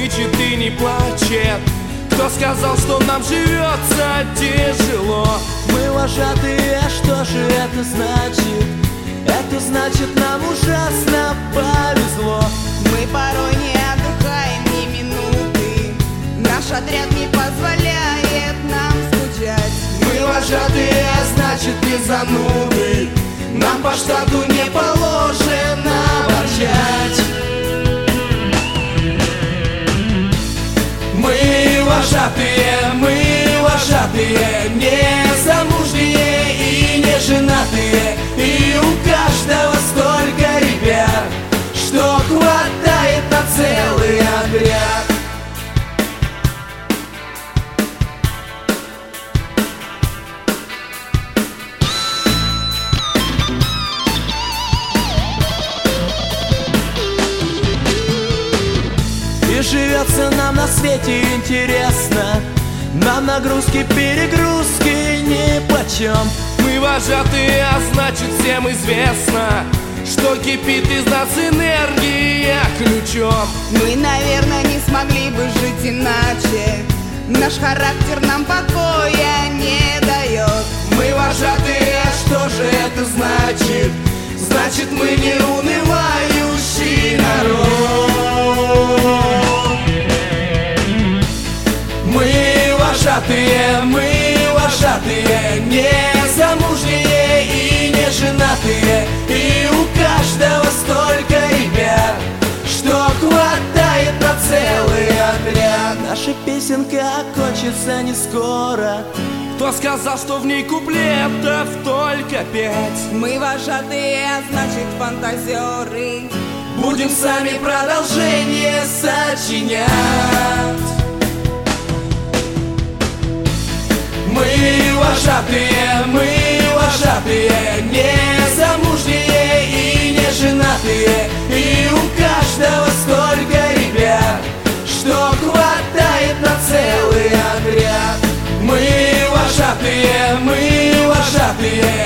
кричит и не плачет? Кто сказал, что нам живется тяжело? Мы вожатые, что же это значит? Это значит, нам ужасно повезло. Мы порой не отдыхаем ни минуты, наш отряд не позволяет нам скучать. Мы вожатые, а значит не зануды, нам по штату не положено ворчать. Мы вожатые, не замужние и не женатые, и у каждого столько ребят, что хватает на целый отряд. И живется нам на свете интересно, нам нагрузки, перегрузки нипочем. Мы вожатые, а значит всем известно, что кипит из нас энергия ключом. Мы, наверное, не смогли бы жить иначе, наш характер нам покоя не дает. Мы вожатые, а что же это значит? Значит, мы не унывающий народ. Мы вожатые, не замужние и не женатые, и у каждого столько ребят, что хватает на целый отряд. Наша песенка кончится не скоро. Кто сказал, что в ней куплетов только 5? Мы вожатые, а значит фантазеры, будем сами продолжение сочинять. Мы вожатые, не замужние и не женатые, и у каждого столько ребят, что хватает на целый отряд. Мы вожатые,